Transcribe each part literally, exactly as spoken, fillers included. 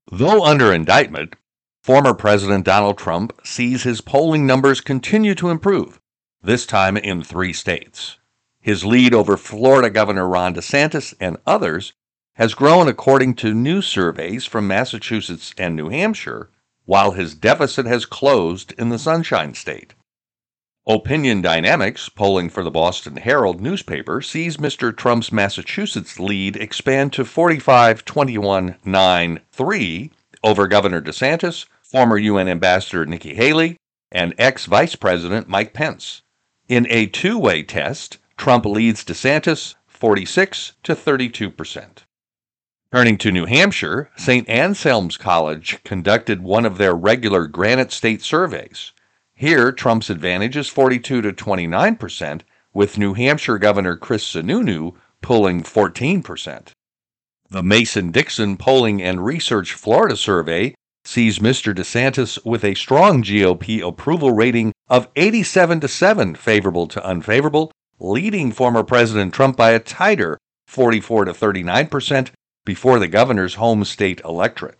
Though under indictment, former President Donald Trump sees his polling numbers continue to improve, this time in three states. His lead over Florida Governor Ron DeSantis and others has grown according to new surveys from Massachusetts and New Hampshire, while his deficit has closed in the Sunshine State. Opinion Dynamics, polling for the Boston Herald newspaper, sees Mister Trump's Massachusetts lead expand to forty-five twenty-one nine three over Governor DeSantis, former U N Ambassador Nikki Haley, and ex-Vice President Mike Pence. In a two-way test, Trump leads DeSantis forty-six to thirty-two percent. Turning to New Hampshire, Saint Anselm's College conducted one of their regular Granite State surveys. Here, Trump's advantage is forty-two to twenty-nine percent, with New Hampshire Governor Chris Sununu pulling fourteen percent. The Mason-Dixon Polling and Research Florida survey sees Mister DeSantis with a strong G O P approval rating of eighty-seven to seven favorable to unfavorable, leading former President Trump by a tighter forty-four to thirty-nine percent before the governor's home state electorate.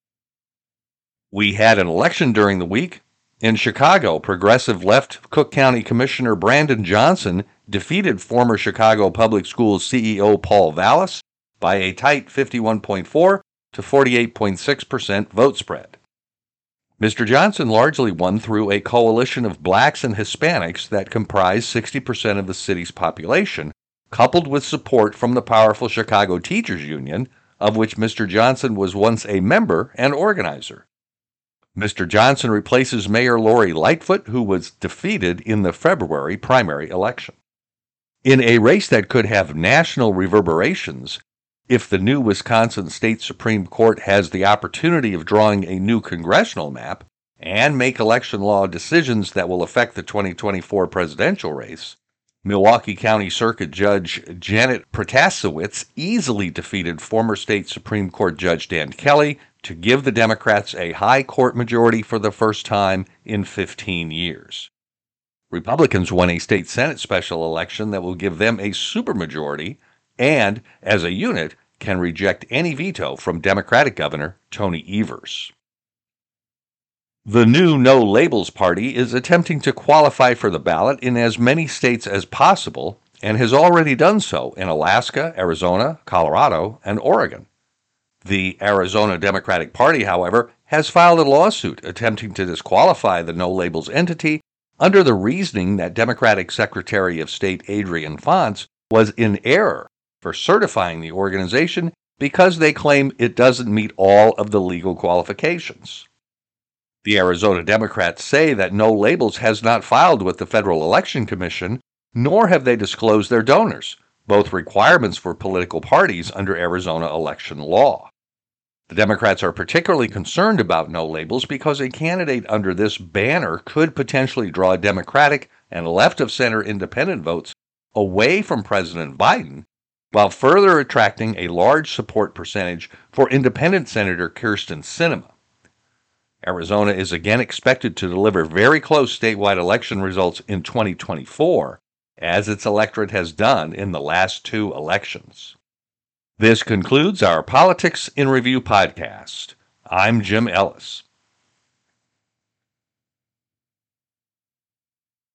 We had an election during the week. In Chicago, progressive left Cook County Commissioner Brandon Johnson defeated former Chicago Public Schools C E O Paul Vallas by a tight fifty-one point four to forty-eight point six percent vote spread. Mister Johnson largely won through a coalition of blacks and Hispanics that comprise sixty percent of the city's population, coupled with support from the powerful Chicago Teachers Union, of which Mister Johnson was once a member and organizer. Mister Johnson replaces Mayor Lori Lightfoot, who was defeated in the February primary election. In a race that could have national reverberations, if the new Wisconsin State Supreme Court has the opportunity of drawing a new congressional map and make election law decisions that will affect the twenty twenty-four presidential race, Milwaukee County Circuit Judge Janet Protasewicz easily defeated former State Supreme Court Judge Dan Kelly to give the Democrats a high court majority for the first time in fifteen years. Republicans won a state Senate special election that will give them a supermajority and, as a unit, can reject any veto from Democratic Governor Tony Evers. The new No Labels Party is attempting to qualify for the ballot in as many states as possible and has already done so in Alaska, Arizona, Colorado, and Oregon. The Arizona Democratic Party, however, has filed a lawsuit attempting to disqualify the No Labels entity under the reasoning that Democratic Secretary of State Adrian Fontes was in error for certifying the organization because they claim it doesn't meet all of the legal qualifications. The Arizona Democrats say that No Labels has not filed with the Federal Election Commission, nor have they disclosed their donors, both requirements for political parties under Arizona election law. The Democrats are particularly concerned about No Labels because a candidate under this banner could potentially draw Democratic and left-of-center independent votes away from President Biden, while further attracting a large support percentage for independent Senator Kyrsten Sinema. Arizona is again expected to deliver very close statewide election results in twenty twenty-four, as its electorate has done in the last two elections. This concludes our Politics in Review podcast. I'm Jim Ellis.